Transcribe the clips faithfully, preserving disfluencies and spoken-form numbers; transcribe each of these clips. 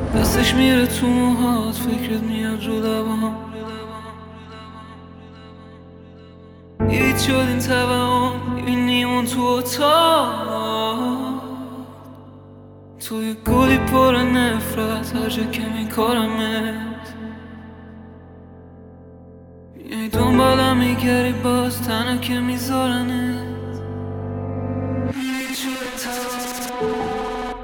دستش میره تو موهات، فکرت میاد رو لبام. هیچ شد این توهم، میبینیم اون تو اتاق. توی گلی پر نفرت، هر جا که میکارمت میای دنبالم میگری، باز تنها که میذارنت. هیچ شد این توهم.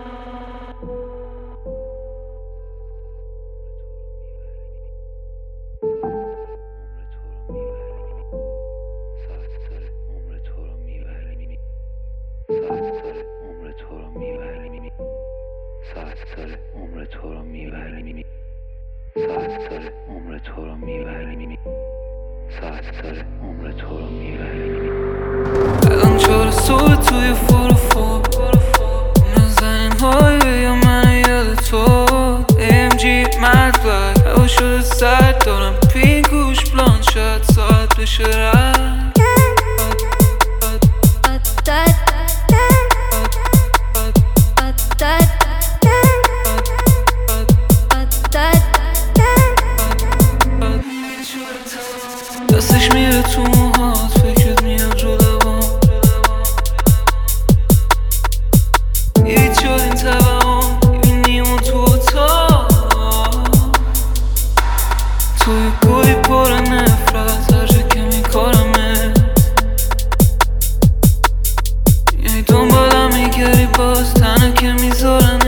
ساعت داره عمر تو رو میبری، ساعت داره عمر تو رو میبری، ساعت داره عمر تو رو میبری. الان چهار صبح توی فروفور نازنین های یا من یاد تو. ام جی مد بلک هوا شده سرد، دارم پین گوش بلان، شاید ساعت بشه رد. دستش میره تو موهات، فکرت میاد رو لبام. هیچ شد این توهم، میبینیم اون تو اتاق. توی گلی پر نفرت، هر جا که میکارمت میای دنبالم میگری، باز تنها که میذارن